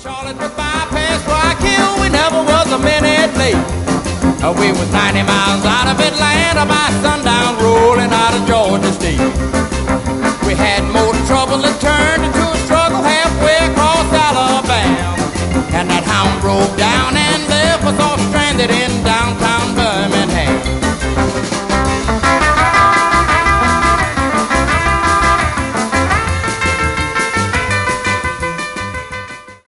Charlotte was bypassed, Guayaquil, we never was a minute late. We was 90 miles out of Atlanta by sun.